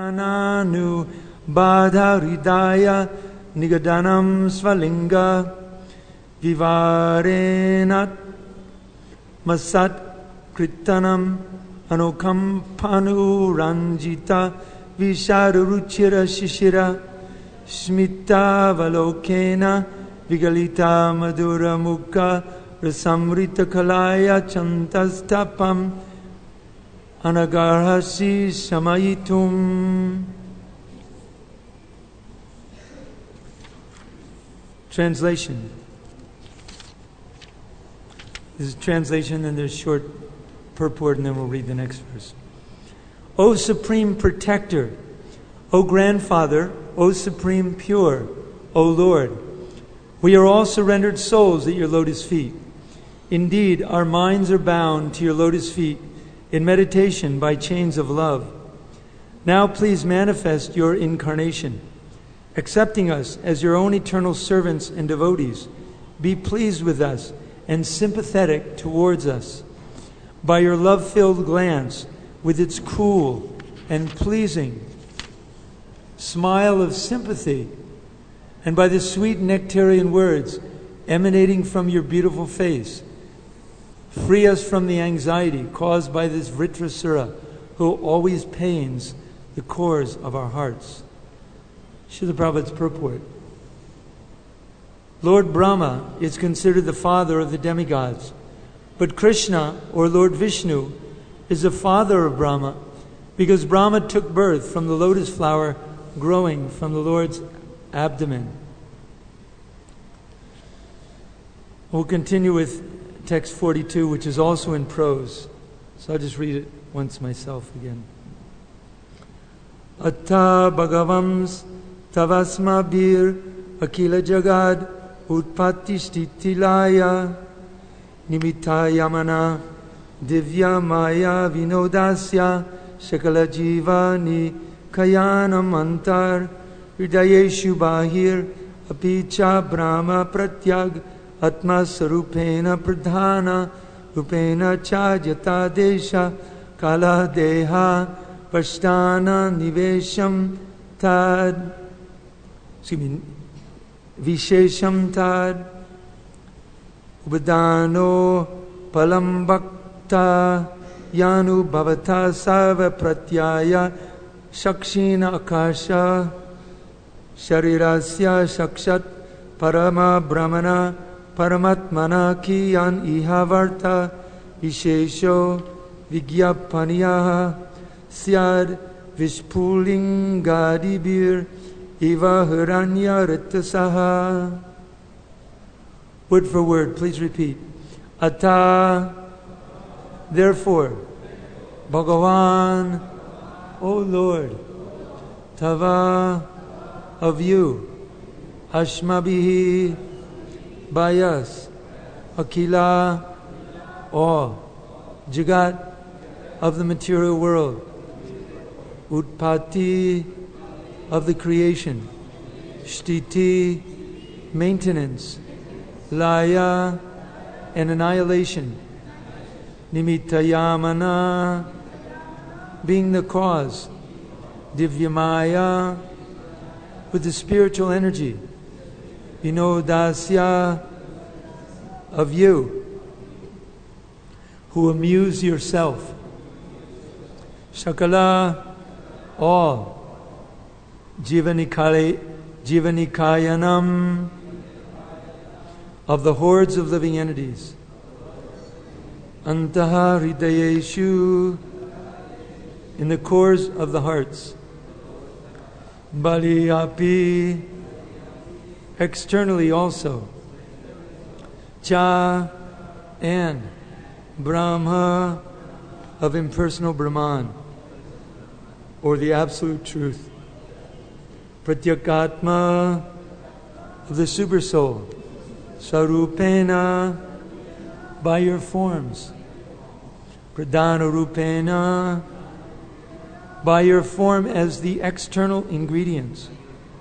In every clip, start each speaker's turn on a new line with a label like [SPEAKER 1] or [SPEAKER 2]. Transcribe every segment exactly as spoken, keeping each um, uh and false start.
[SPEAKER 1] Nanu Badha Hridaya Nigadanam Svalinga Vivarenat Masat Kritanam Anokam Panu Ranjita Visharuchira Shishira Smita Valokena Vigalita Madura Mukha Rasamrita Kalaya Chantastapam Anagarhasi Samayitum. Translation. This is translation, and there's short purport, and then we'll read the next verse. O Supreme Protector, O Grandfather, O Supreme Pure, O Lord, we are all surrendered souls at your lotus feet. Indeed, our minds are bound to your lotus feet in meditation by chains of love. Now please manifest your incarnation, accepting us as your own eternal servants and devotees. Be pleased with us and sympathetic towards us. By your love-filled glance, with its cool and pleasing smile of sympathy, and by the sweet nectarian words emanating from your beautiful face, free us from the anxiety caused by this Vritrasura, who always pains the cores of our hearts. Srila Prabhupada's purport. Lord Brahma is considered the father of the demigods, but Krishna, or Lord Vishnu, is the father of Brahma because Brahma took birth from the lotus flower growing from the Lord's abdomen. We'll continue with text forty-two, which is also in prose. So I'll just read it once myself again. Atta bhagavams tavasmabhir akila jagad utpatti sthitilaya nimitta yamana divya maya vinodasya shakala jivani kayanam antar hridayeshu bahir apicha brahma pratyag atma sarupena pradhana rupena cha jata desha kala deha pashtana nivesham tad excuse me vishesham tad ubadano palambakta yanu bhavata sarva pratyaya shakshina akasha sharirasya shakshat parama brahmana paramatmana kiyan ihavarta vishesho vigyapaniyaha syad vishpulingadibir eva hiranya ritasaha. Word for word, please repeat. Ata, therefore, Bhagavan, O Lord, Tava, of you, Ashmabihi, by us, Akila, all, Jagat, of the material world, Utpatti, of the creation, Sthiti, maintenance, Laya, and annihilation, Nimittayamana, being the cause, Divyamaya, with the spiritual energy, Vinodasya, of you, who amuse yourself, Shakala, all, Jivanikale, Jivanikayanam, of the hordes of living entities, Antaha Hridayeshu, in the cores of the hearts, Baliyapi, externally also, Cha, and Brahma, of impersonal Brahman, or the absolute truth, Pratyakatma, of the super soul, Sarupena, by your forms, Pradhana Rupena, by your form as the external ingredients,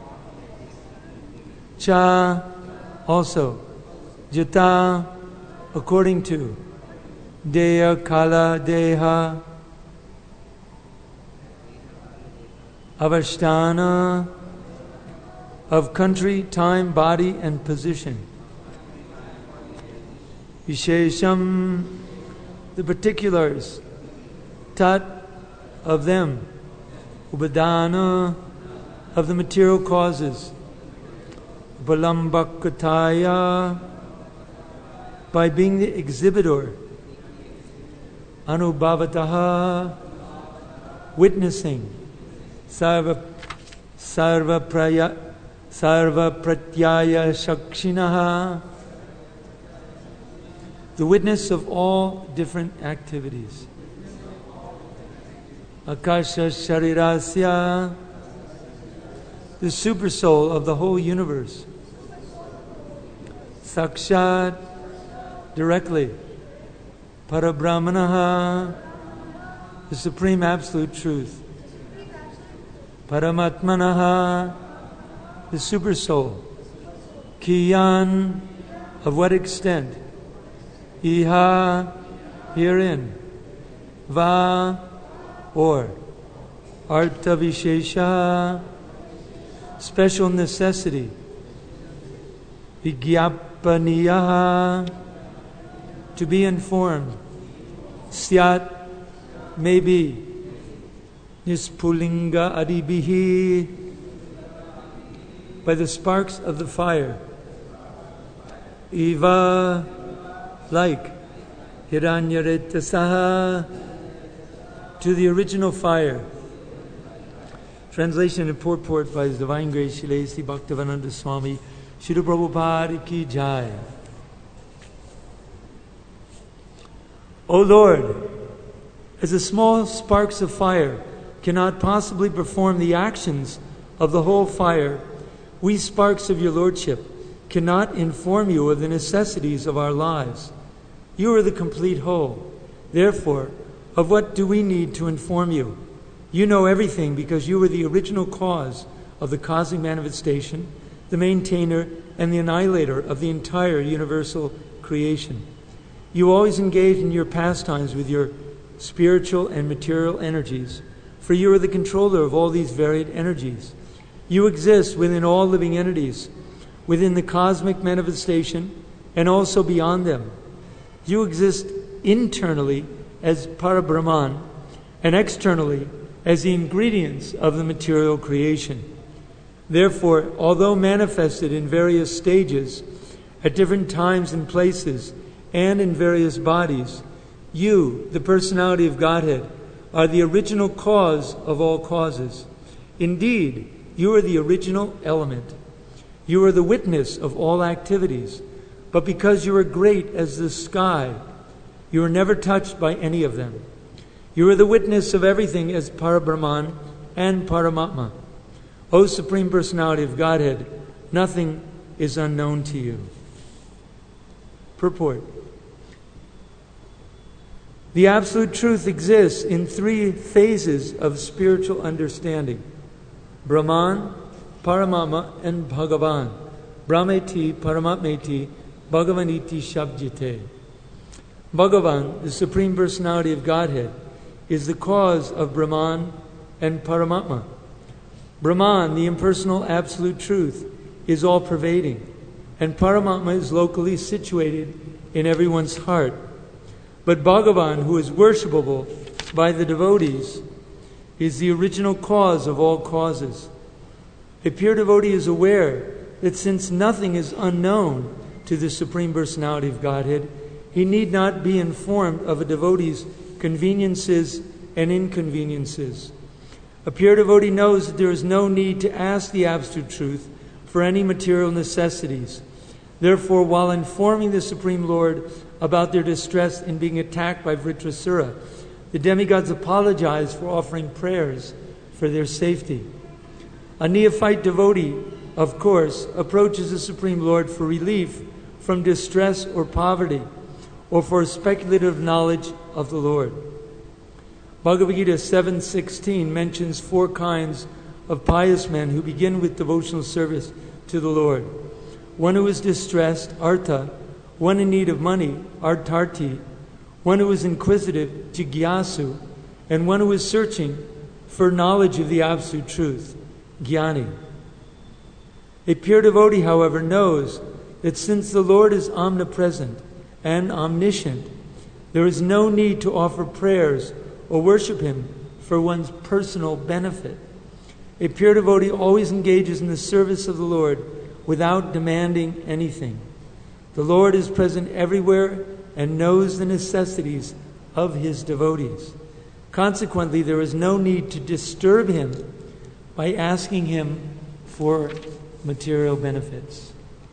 [SPEAKER 1] Cha, also, Jata, according to, Deya Kala Deha, avasthana, of country, time, body, and position. Vishesham, the particulars. Tat, of them. Upadana, of the material causes. Balambakataya, by being the exhibitor. Anubhavataha, witnessing. Sarva, sarva praya, sarva pratyaya shakshinaha, the witness of all different activities. Akasha sharirasya, the supersoul of the whole universe. Sakshat, directly. Parabrahmanaha, the supreme absolute truth. Paramatmanaha, the supersoul. Kiyan, of what extent? Iha, herein. Va, or. Artha Vishesha, special necessity. Vigyapaniyaha, to be informed. Syat, may be. Nispulinga adibihi, by the sparks of the fire. Eva, like. Hiranyaretasaha, to the original fire. Translation and purport by His Divine Grace Srila Sri Bhaktivedanta Swami Srila Prabhupada Ki Jai. O Lord, as the small sparks of fire cannot possibly perform the actions of the whole fire, we sparks of your Lordship cannot inform you of the necessities of our lives. You are the complete whole. Therefore, of what do we need to inform you? You know everything because you are the original cause of the cosmic manifestation, the maintainer and the annihilator of the entire universal creation. You always engage in your pastimes with your spiritual and material energies, for you are the controller of all these varied energies. You exist within all living entities, within the cosmic manifestation, and also beyond them. You exist internally as Parabrahman, and externally as the ingredients of the material creation. Therefore, although manifested in various stages, at different times and places, and in various bodies, you, the personality of Godhead, are the original cause of all causes. Indeed, you are the original element. You are the witness of all activities. But because you are great as the sky, you are never touched by any of them. You are the witness of everything as Parabrahman and Paramatma. O Supreme Personality of Godhead, nothing is unknown to you. Purport. The Absolute Truth exists in three phases of spiritual understanding: Brahman, Paramatma, and Bhagavan. Brahmeti, Paramatmeti, Bhagavaniti Shabjite. Bhagavan, the Supreme Personality of Godhead, is the cause of Brahman and Paramatma. Brahman, the impersonal absolute truth, is all-pervading, and Paramatma is locally situated in everyone's heart. But Bhagavan, who is worshipable by the devotees, is the original cause of all causes. A pure devotee is aware that since nothing is unknown to the Supreme Personality of Godhead, he need not be informed of a devotee's conveniences and inconveniences. A pure devotee knows that there is no need to ask the Absolute Truth for any material necessities. Therefore, while informing the Supreme Lord about their distress in being attacked by Vritrasura, the demigods apologize for offering prayers for their safety. A neophyte devotee, of course, approaches the Supreme Lord for relief from distress or poverty, or for speculative knowledge of the Lord. Bhagavad Gita seven sixteen mentions four kinds of pious men who begin with devotional service to the Lord. One who is distressed, artha; one in need of money, artarti; one who is inquisitive, jigyasu; and one who is searching for knowledge of the absolute truth, jnani. A pure devotee, however, knows that since the Lord is omnipresent and omniscient, there is no need to offer prayers or worship Him for one's personal benefit. A pure devotee always engages in the service of the Lord without demanding anything. The Lord is present everywhere and knows the necessities of His devotees. Consequently, there is no need to disturb Him by asking Him for material benefits.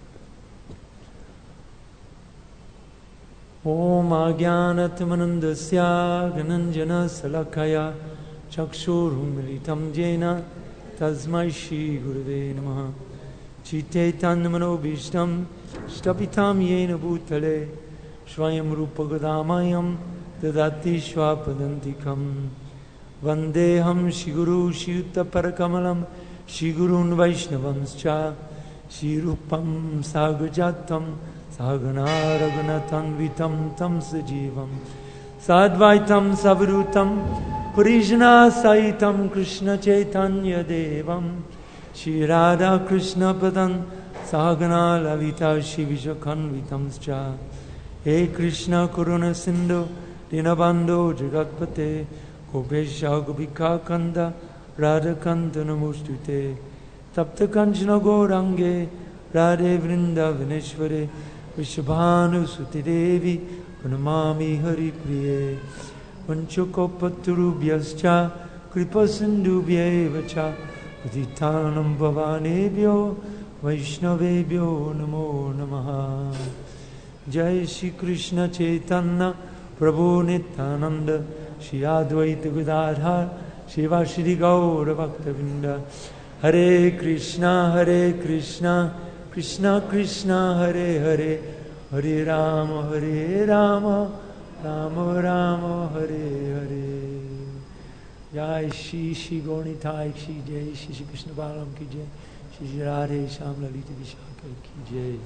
[SPEAKER 1] Om Ajnanatmanandasya Gananjana Salakaya Chakshurum Militam Jena Tasmai Shri Gurave Namaha Chite Tanmano Bishtam Shtapitam Yena Bhutale Swayam Rupa Gadamayam Dadati Shwapadantikam Vandeham Shiguru Shiyutta Parakamalam Shigurun Vaishnavamscha Shirupam Sagajatam Sagana Raghunathan Vitam Tam Sajivam Sadvaitam Savrutam Purijna Saitam Krishna Chaitanya Devam Shri Radha Krishna Padan Sagana Lavita Shivishakhan Vitamscha He Krishna Kuruna Sindhu Dinabando Jagatpate Gopesha Gopika Kanda Radha Kanta Namostute Tapta Kanchana Gaurange Radhe Vrinda Vineshware Vishabhanu Suti Devi Pranamami Hari Priye Vanchukopaturubhyascha Kripasindubhye Vacha Patitanam Bhavanebhyo Vaishnavebhyo Namo Namaha Jai Shri Krishna Chaitanya Prabhu Nityananda Shri Advaita Gadadhar Shiva Shri Gaura Bhaktavinda Hare Krishna Hare Krishna Krishna Krishna Hare Hare Hare Rama Hare Rama Rama Rama Hare Hare Jai Shri Shri Gauranitai Ki Jai Shri Shri Krishna Balaram Ki Jai Shri Shri Radhe Shyam Lalita Vishaka Ki Jai.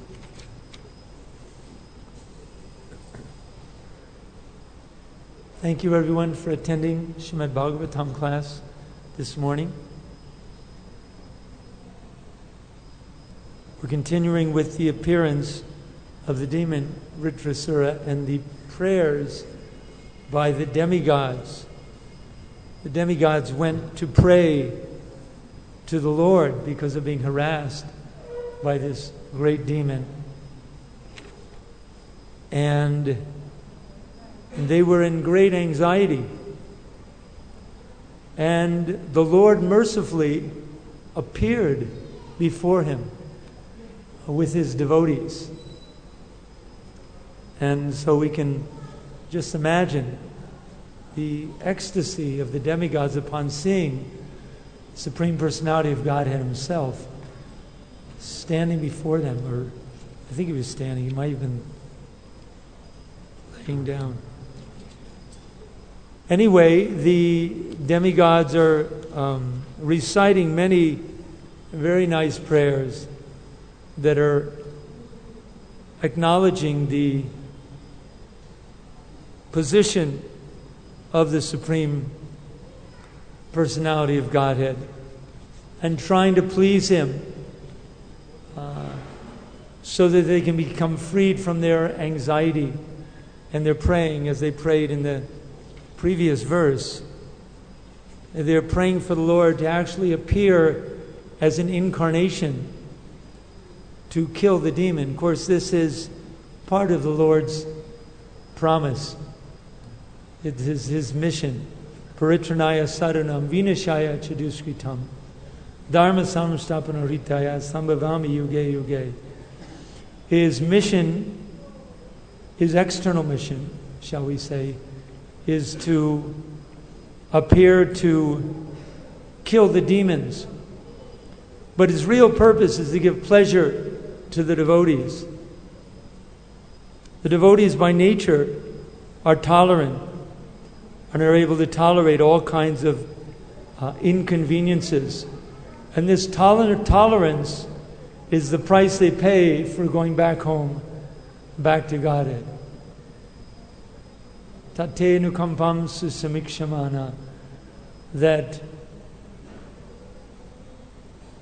[SPEAKER 1] Thank you everyone for attending Srimad Bhagavatam class this morning. We're continuing with the appearance of the demon Vritrasura and the prayers by the demigods. The demigods went to pray to the Lord because of being harassed by this great demon. And they were in great anxiety. And the Lord mercifully appeared before him with his devotees. And so we can just imagine the ecstasy of the demigods upon seeing the Supreme Personality of Godhead himself standing before them, or I think he was standing, he might have been laying down. Anyway, the demigods are um, reciting many very nice prayers that are acknowledging the position of the Supreme Personality of Godhead and trying to please Him uh, so that they can become freed from their anxiety. And they're praying as they prayed in the previous verse. They're praying for the Lord to actually appear as an incarnation to kill the demon. Of course, this is part of the Lord's promise. It is His mission. Paritranaya saranam vinashaya chaduskritam dharma samstapana ritaya sambhavami yuge yuge. His mission, His external mission, shall we say, is to appear to kill the demons. But His real purpose is to give pleasure to the devotees. The devotees by nature are tolerant and are able to tolerate all kinds of uh, inconveniences. And this toler- tolerance is the price they pay for going back home, back to Godhead. Tate nukampam susamikshamana. That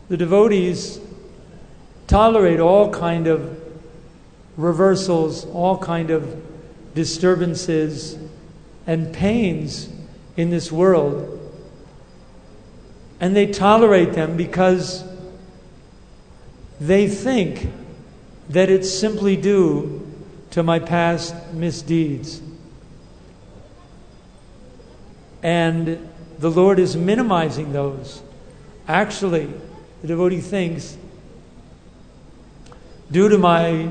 [SPEAKER 1] the devotees tolerate all kind of reversals, all kind of disturbances and pains in this world. And they tolerate them because they think that it's simply due to my past misdeeds. And the Lord is minimizing those. Actually, the devotee thinks, due to my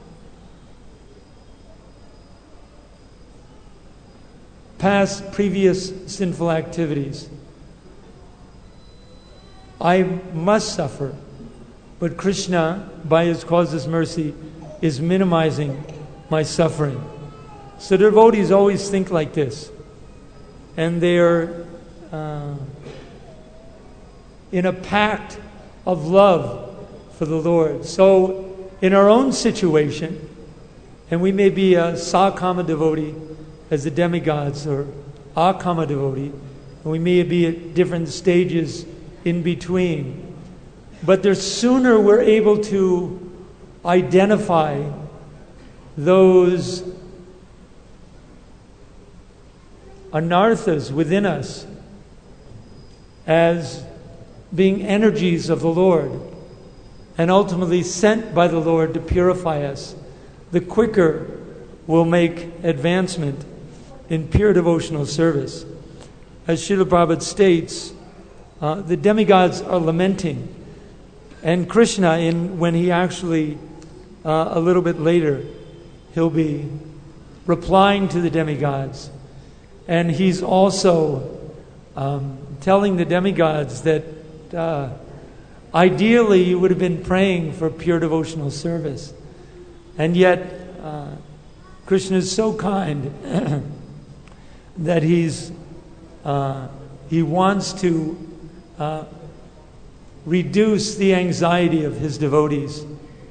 [SPEAKER 1] past, previous sinful activities, I must suffer. But Krishna, by His causeless mercy, is minimizing my suffering. So devotees always think like this. And they are uh, in a pact of love for the Lord. So in our own situation, and we may be a Sakama devotee as the demigods, or Akama devotee, and we may be at different stages in between. But the sooner we're able to identify those anarthas within us as being energies of the Lord and ultimately sent by the Lord to purify us, the quicker we'll make advancement in pure devotional service. As Srila Prabhupada states, uh, the demigods are lamenting. And Krishna, in when he actually, uh, a little bit later, he'll be replying to the demigods. And he's also um, telling the demigods that uh, ideally you would have been praying for pure devotional service. And yet, uh, Krishna is so kind that he's uh, he wants to uh, reduce the anxiety of his devotees.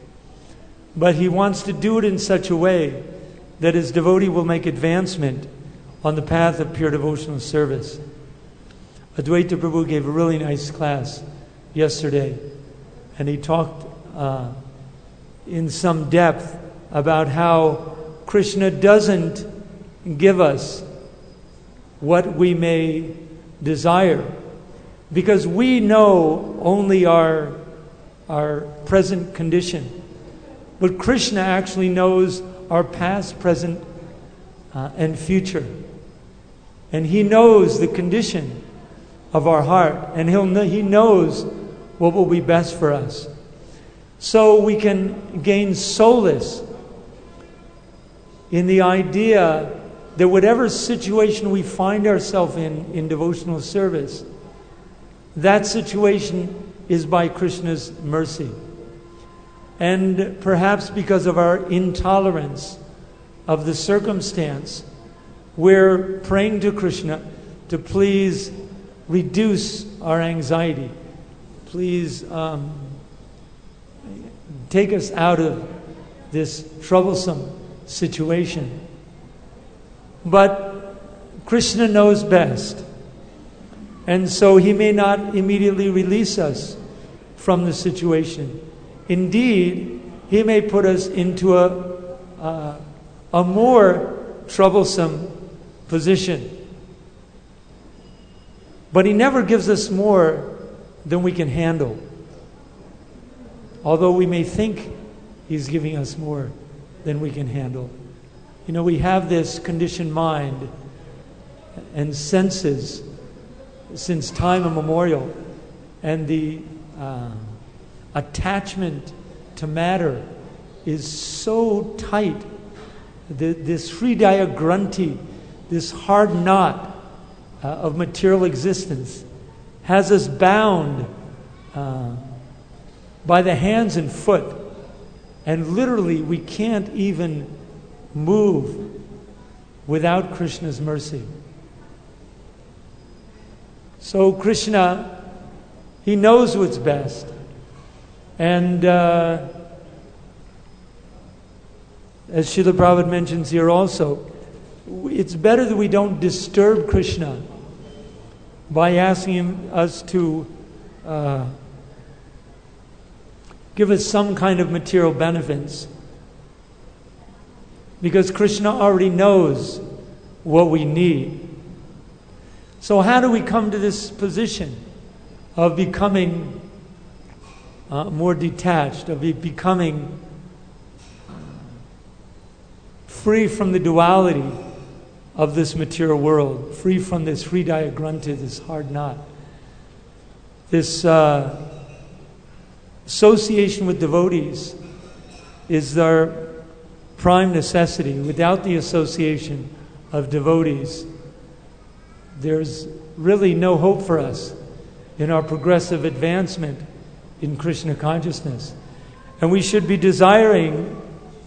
[SPEAKER 1] But he wants to do it in such a way that his devotee will make advancement on the path of pure devotional service. Advaita Prabhu gave a really nice class yesterday, and he talked uh, in some depth about how Krishna doesn't give us what we may desire, because we know only our, our present condition. But Krishna actually knows our past, present, uh, and future. And He knows the condition of our heart. And he'll know, He knows what will be best for us. So we can gain solace in the idea that whatever situation we find ourselves in, in devotional service, that situation is by Krishna's mercy. And perhaps because of our intolerance of the circumstance, we're praying to Krishna to please reduce our anxiety. Please um, take us out of this troublesome situation. But Krishna knows best. And so He may not immediately release us from the situation. Indeed, He may put us into a, uh, a more troublesome position. But He never gives us more than we can handle. Although we may think He's giving us more than we can handle. You know, we have this conditioned mind and senses since time immemorial, and the uh, attachment to matter is so tight. The, this hridaya granthi, this hard knot uh, of material existence, has us bound uh, by the hands and foot, and literally we can't even move without Krishna's mercy. So Krishna, He knows what's best. And uh, as Srila Prabhupada mentions here also, it's better that we don't disturb Krishna by asking him, us to uh, give us some kind of material benefits. Because Krishna already knows what we need. So how do we come to this position of becoming uh, more detached, of be- becoming free from the duality of this material world, free from this hridaya granthi, this hard knot, this uh, association with devotees is our prime necessity. Without the association of devotees, there's really no hope for us in our progressive advancement in Krishna consciousness. And we should be desiring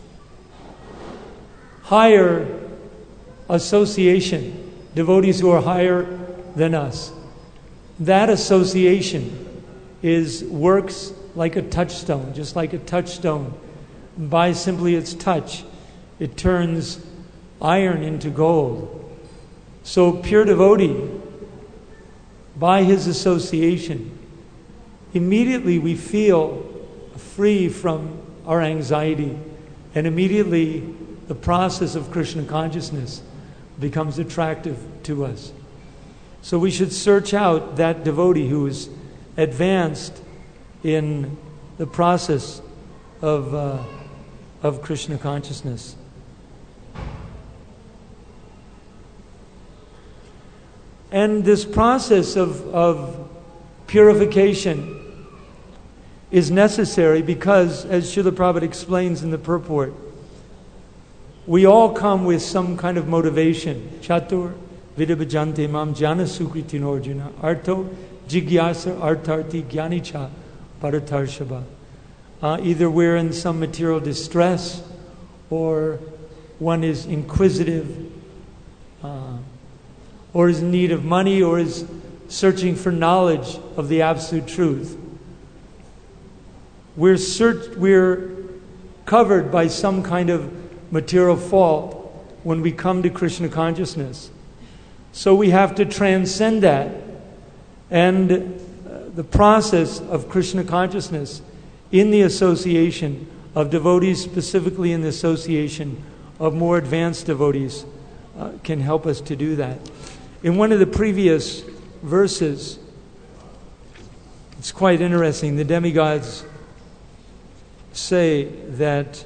[SPEAKER 1] higher association, devotees who are higher than us. That association is works like a touchstone, just like a touchstone. By simply its touch, it turns iron into gold. So pure devotee, by his association, immediately we feel free from our anxiety, and immediately the process of Krishna consciousness becomes attractive to us. So we should search out that devotee who is advanced in the process of uh, of Krishna consciousness. And this process of, of purification is necessary because, as Srila Prabhupada explains in the purport, we all come with some kind of motivation. Chatur vidabhajante mam jnana sukritin arjuna arto jigyasa artarti jnanicha paratarshava. Uh, either we're in some material distress, or one is inquisitive, uh, or is in need of money, or is searching for knowledge of the absolute truth. We're search- we're covered by some kind of material fault when we come to Krishna consciousness. So we have to transcend that. And uh, the process of Krishna consciousness in the association of devotees, specifically in the association of more advanced devotees, uh, can help us to do that. In one of the previous verses, it's quite interesting. The demigods say that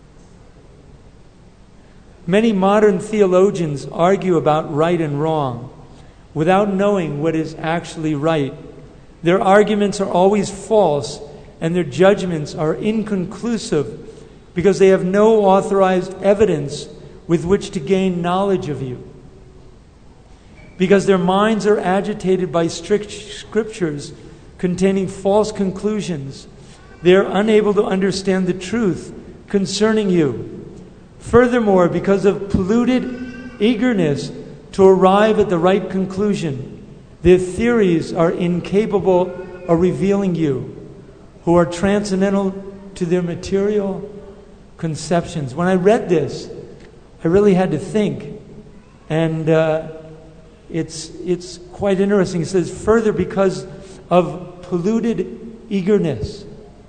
[SPEAKER 1] many modern theologians argue about right and wrong without knowing what is actually right. Their arguments are always false, and their judgments are inconclusive because they have no authorized evidence with which to gain knowledge of you. Because their minds are agitated by strict scriptures containing false conclusions, they are unable to understand the truth concerning you. Furthermore, because of polluted eagerness to arrive at the right conclusion, their theories are incapable of revealing you, who are transcendental to their material conceptions. When I read this, I really had to think. And uh, it's it's quite interesting. It says, further, because of polluted eagerness.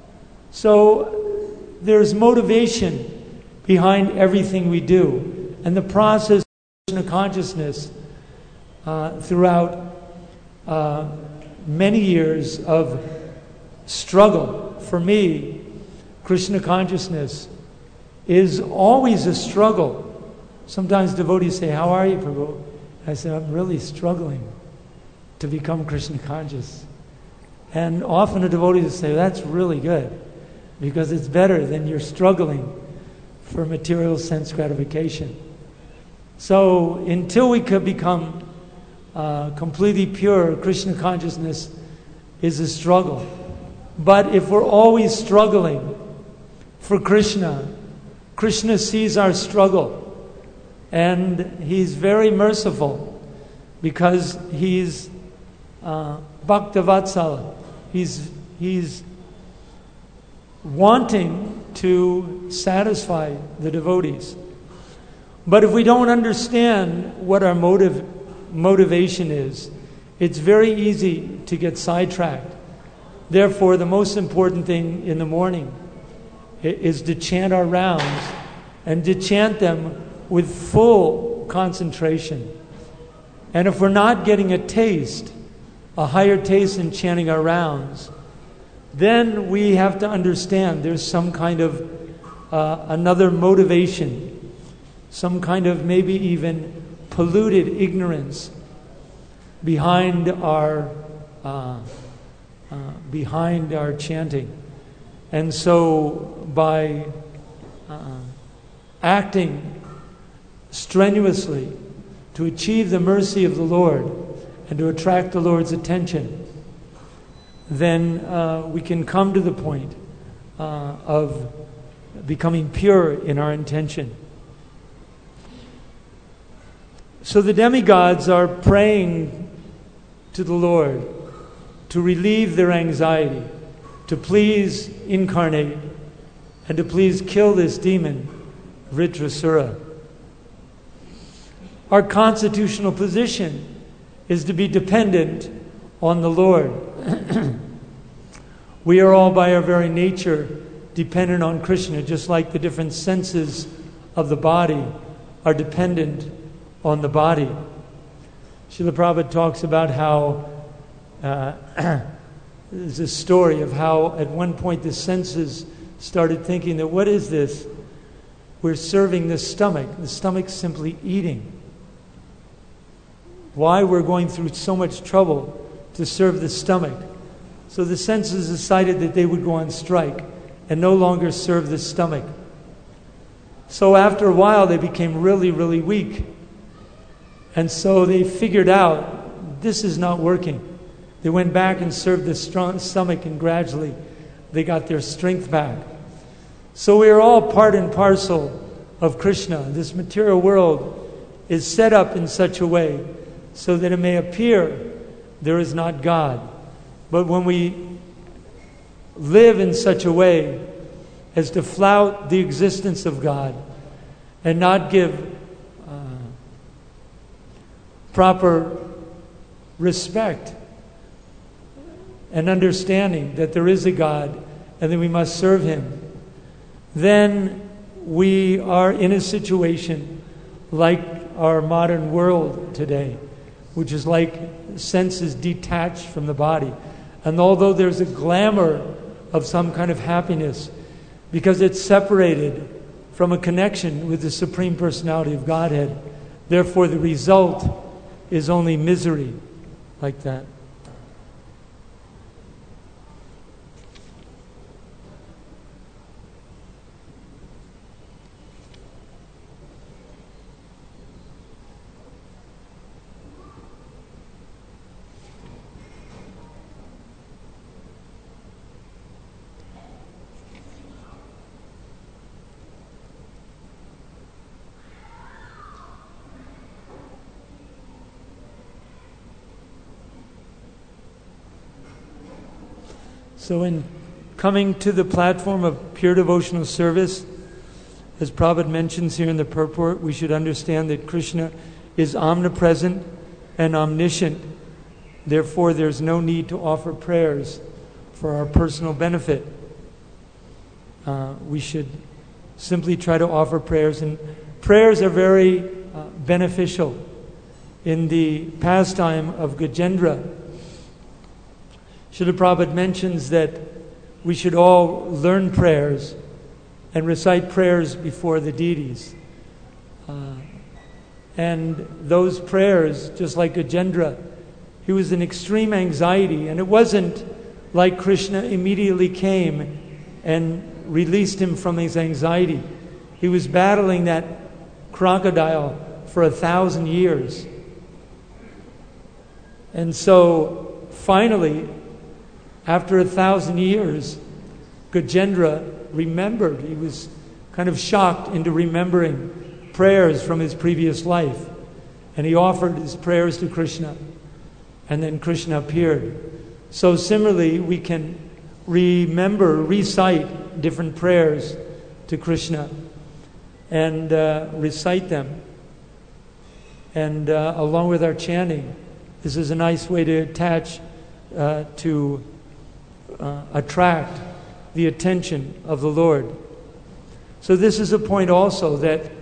[SPEAKER 1] So there's motivation behind everything we do. And the process of consciousness uh, throughout uh, many years of struggle. For me, Krishna consciousness is always a struggle. Sometimes devotees say, "How are you, Prabhu?" I say, "I'm really struggling to become Krishna conscious." And often a devotee will say, "That's really good, because it's better than you're struggling for material sense gratification." So until we could become uh, completely pure, Krishna consciousness is a struggle. But if we're always struggling for Krishna, Krishna sees our struggle, and He's very merciful because He's uh, Bhaktavatsala. He's He's wanting to satisfy the devotees. But if we don't understand what our motive motivation is, it's very easy to get sidetracked Therefore, the most important thing in the morning is to chant our rounds and to chant them with full concentration. And if we're not getting a taste, a higher taste in chanting our rounds, then we have to understand there's some kind of uh, another motivation, some kind of maybe even polluted ignorance behind our uh, uh, behind our chanting. And so by uh, acting strenuously to achieve the mercy of the Lord and to attract the Lord's attention, then uh, we can come to the point uh, of becoming pure in our intention. So the demigods are praying to the Lord to relieve their anxiety, to please incarnate, and to please kill this demon, Vritrasura. Our constitutional position is to be dependent on the Lord. We are all by our very nature dependent on Krishna, just like the different senses of the body are dependent on the body. Srila Prabhupada talks about how uh, there's a story of how at one point the senses started thinking that what is this? We're serving the stomach. The stomach's simply eating. Why we're going through so much trouble to serve the stomach? So the senses decided that they would go on strike and no longer serve the stomach. So after a while they became really, really weak. And so they figured out this is not working. They went back and served the strong stomach, and gradually they got their strength back. So we are all part and parcel of Krishna. This material world is set up in such a way so that it may appear there is not God. But when we live in such a way as to flout the existence of God and not give uh, proper respect and understanding that there is a God and that we must serve Him, then we are in a situation like our modern world today, which is like senses detached from the body. And although there's a glamour of some kind of happiness, because it's separated from a connection with the Supreme Personality of Godhead, therefore the result is only misery like that. So in coming to the platform of pure devotional service, as Prabhupada mentions here in the purport, we should understand that Krishna is omnipresent and omniscient. Therefore, there's no need to offer prayers for our personal benefit. Uh, we should simply try to offer prayers. And prayers are very uh, beneficial. In the pastime of Gajendra, Srila Prabhupada mentions that we should all learn prayers and recite prayers before the deities. Uh, and those prayers, just like Gajendra, he was in extreme anxiety. And it wasn't like Krishna immediately came and released him from his anxiety. He was battling that crocodile for a thousand years. And so finally, after a thousand years, Gajendra remembered. He was kind of shocked into remembering prayers from his previous life. And he offered his prayers to Krishna. And then Krishna appeared. So similarly, we can remember, recite different prayers to Krishna and uh, recite them. And uh, along with our chanting, this is a nice way to attach uh, to uh, attract the attention of the Lord. So this is a point also, that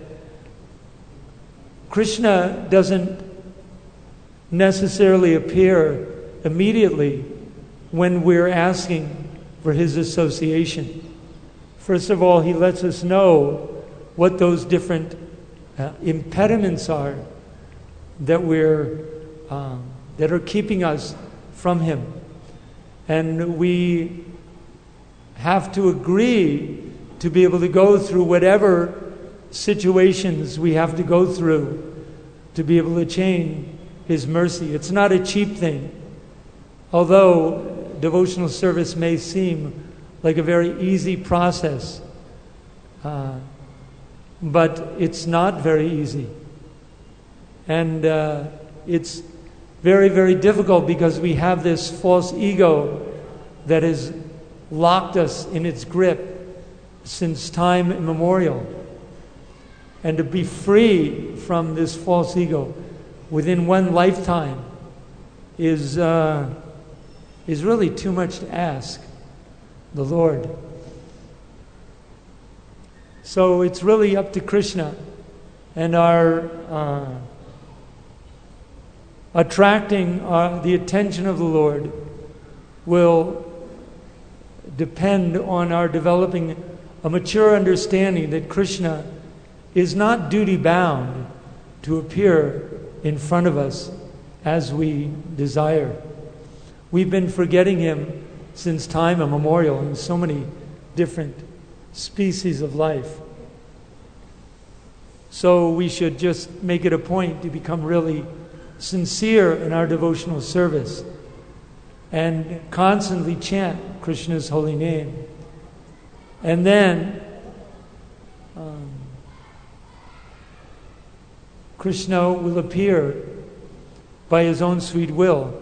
[SPEAKER 1] Krishna doesn't necessarily appear immediately when we're asking for his association. First of all, he lets us know what those different uh, impediments are that we're um, that are keeping us from him, and we have to agree to be able to go through whatever situations we have to go through to be able to attain his mercy. It's not a cheap thing, although devotional service may seem like a very easy process, uh, but it's not very easy. And uh, it's very, very difficult because we have this false ego that has locked us in its grip since time immemorial. And to be free from this false ego within one lifetime is uh, is really too much to ask the Lord. So it's really up to Krishna, and our uh, attracting uh, the attention of the Lord will depend on our developing a mature understanding that Krishna is not duty-bound to appear in front of us as we desire. We've been forgetting him since time immemorial in so many different species of life. So we should just make it a point to become really sincere in our devotional service and constantly chant Krishna's holy name. And then um, Krishna will appear by his own sweet will.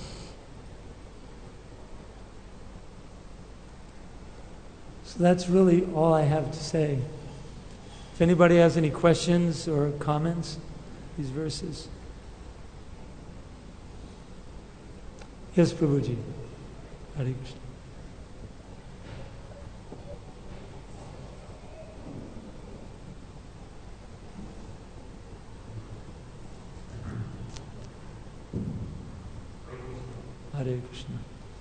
[SPEAKER 1] So that's really all I have to say. If anybody has any questions or comments, these verses. Yes, Prabhuji. Hare Krishna. Hare Krishna.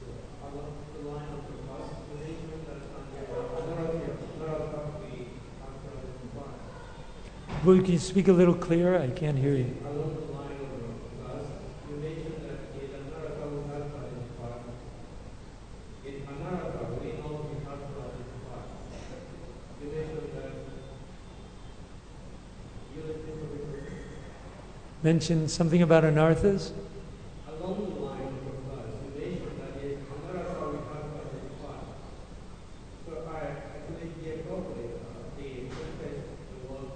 [SPEAKER 1] Well, can you speak a little clearer? I can't hear you. Mention something about anarthas?
[SPEAKER 2] Along the line of us, you mentioned that is Anartha Vikarpa is required. So I actually get properly the interface the word.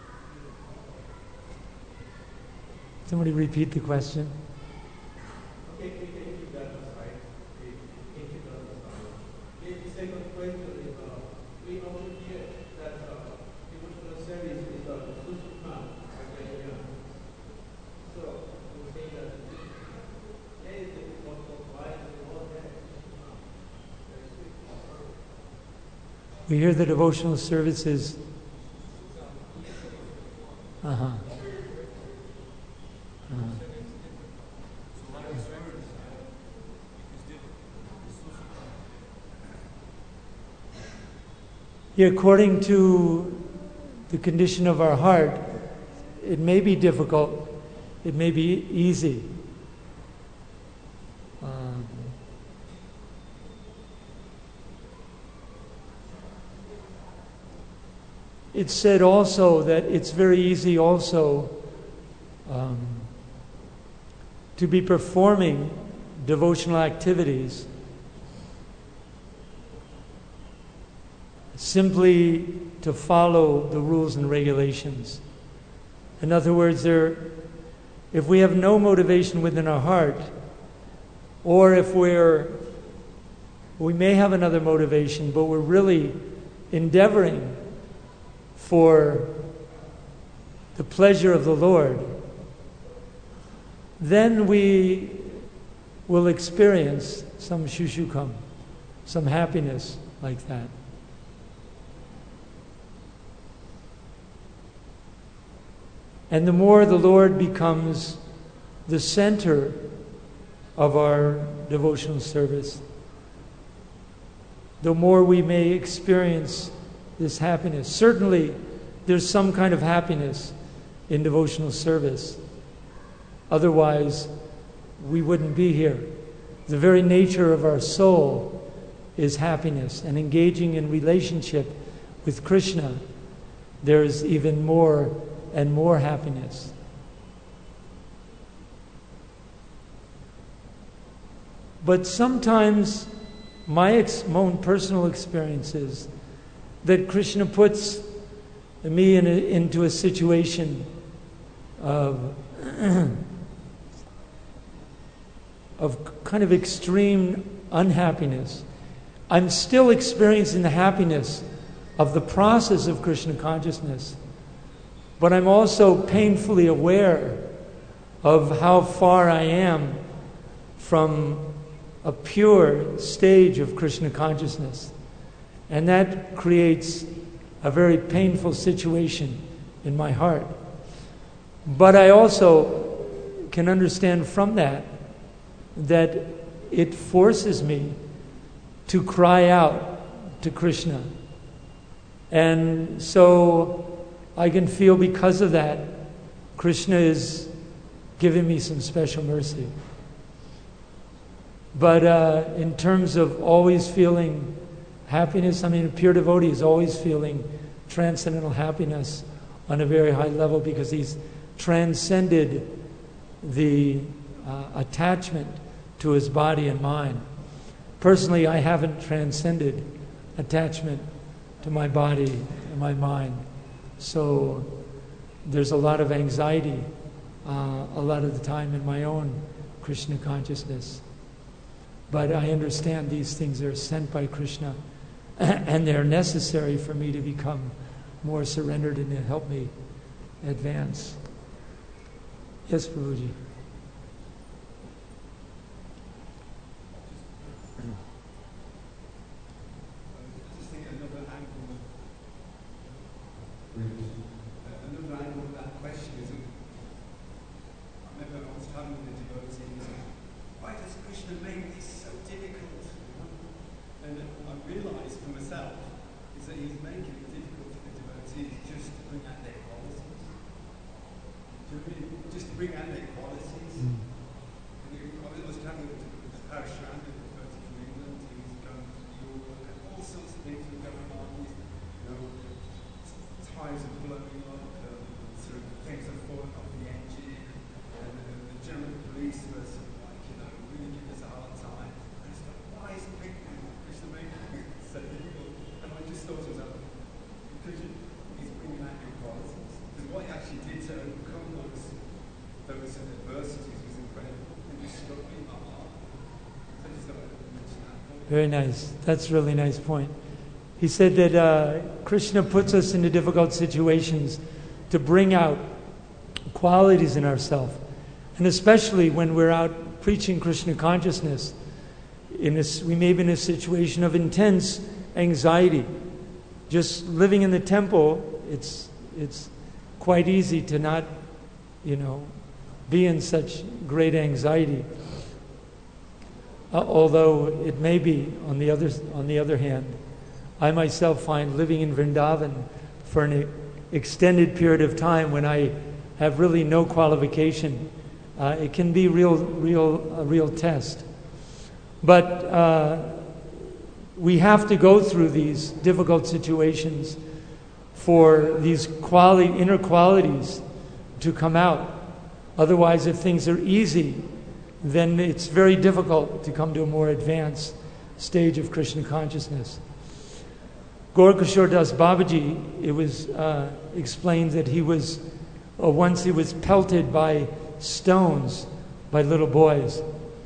[SPEAKER 1] Somebody repeat the question.
[SPEAKER 2] Okay, we can keep that aside. We can keep that aside. The second question is, uh, we often hear that uh, devotional service is a Sushukam. So, we say that there is a lot of light and all that.
[SPEAKER 1] We hear the devotional services. Uh-huh. Uh-huh. Yeah, according to the condition of our heart, it may be difficult. It may be easy. Um, it's said also that it's very easy also um, to be performing devotional activities simply to follow the rules and regulations. In other words, there if we have no motivation within our heart, or if we're, we may have another motivation, but we're really endeavoring for the pleasure of the Lord, then we will experience some shushukam. some happiness like that. And the more the Lord becomes the center of our devotional service, the more we may experience this happiness. Certainly, there's some kind of happiness in devotional service. Otherwise, we wouldn't be here. The very nature of our soul is happiness, and engaging in relationship with Krishna, there's even more and more happiness. But sometimes my, ex- my own personal experience is that Krishna puts me in a, into a situation of of kind of extreme unhappiness. I'm still experiencing the happiness of the process of Krishna consciousness, but I'm also painfully aware of how far I am from a pure stage of Krishna consciousness. And that creates a very painful situation in my heart. But I also can understand from that that it forces me to cry out to Krishna. And so I can feel because of that, Krishna is giving me some special mercy. But uh, in terms of always feeling happiness, I mean, a pure devotee is always feeling transcendental happiness on a very high level because he's transcended the uh, attachment to his body and mind. Personally, I haven't transcended attachment to my body and my mind. So there's a lot of anxiety uh, a lot of the time in my own Krishna consciousness. But I understand these things are sent by Krishna and they're necessary for me to become more surrendered and to help me advance. Yes, Prabhuji.
[SPEAKER 3] Another angle of that question is, I remember I was telling the devotees, why does Krishna make this so difficult? And I realised for myself is that he's making it difficult for the devotees just to bring out their qualities. Just to bring out their qualities. Mm. And I was telling the Parashrand, the devotee from England, he was going to Europe, and all sorts of things were going on. He's, you know, tires are blowing up, um, sort of things are falling off the engine, and the, the German police were sort of like, you know, really giving us a hard time. And it's like, why is Krishna making it so difficult? And I just thought to myself, because you, he's bringing out your qualities. Because what he actually did to overcome those, those adversities was incredible. It was struggling my heart. So I just thought I'd mention that point.
[SPEAKER 1] Very nice. That's a really nice point. He said that uh, Krishna puts us into difficult situations to bring out qualities in ourselves. And especially when we're out preaching Krishna consciousness, in this, we may be in a situation of intense anxiety. Just living in the temple, it's it's quite easy to not, you know, be in such great anxiety. Uh, although it may be, on the other on the other hand, I myself find living in Vrindavan for an extended period of time when I have really no qualification, uh, it can be real, real, a real test. But uh, we have to go through these difficult situations for these quality, inner qualities to come out. Otherwise, if things are easy, then it's very difficult to come to a more advanced stage of Krishna consciousness. Gaurkishore Das Babaji, it was uh, explained that he was, uh, once he was pelted by stones by little boys.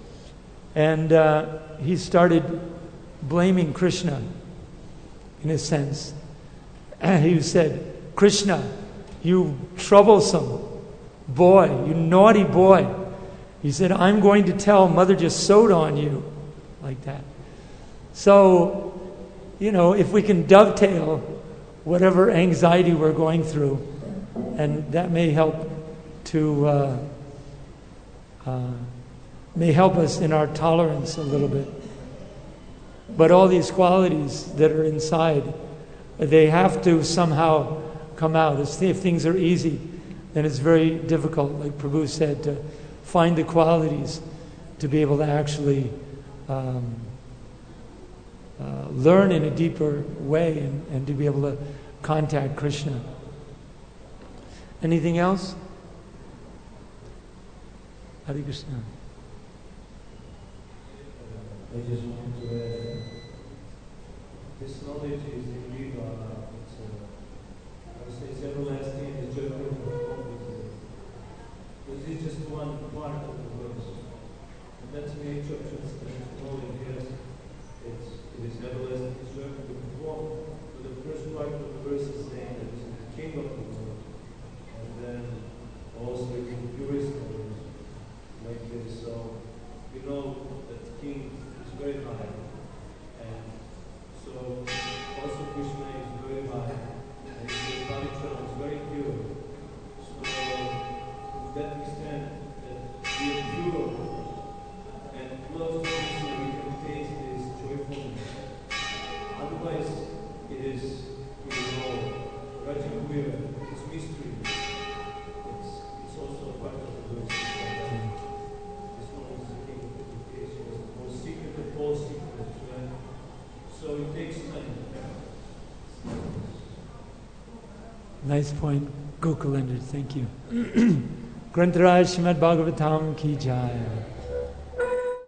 [SPEAKER 1] And uh, he started blaming Krishna, in a sense. And he said, Krishna, you troublesome boy, you naughty boy. He said, I'm going to tell Mother Jasoda on you, like that. So, you know, if we can dovetail whatever anxiety we're going through, and that may help to uh, uh, may help us in our tolerance a little bit. But all these qualities that are inside, they have to somehow come out. If things are easy, then it's very difficult, like Prabhu said, to find the qualities to be able to actually um, uh, learn in a deeper way and, and to be able to contact Krishna. Anything else? Hare Krishna.
[SPEAKER 2] I just want to add, this knowledge is indeed, uh, it's, uh, I would say it's everlasting and it's joyful for all people. This is just one part of the verse. And that's the nature of transcendental knowledge, yes. It's, it is everlasting, it's joyful to perform. But the first part of the verse is saying that it's the king of the world. And then also it's the purest knowledge, like this. So we know that the king very high, and so also Krishna is very high, and his body is very pure. So to that extent that we are pure and close to Krishna, we can taste this joyfulness. Otherwise, it is, you know, Rajaguya, it's mystery. It's, it's also a part of the verse. All secrets, right? So it takes time.
[SPEAKER 1] Nice point, Gokulendra. Thank you. Grantaraj Srimad Bhagavatam ki jaya.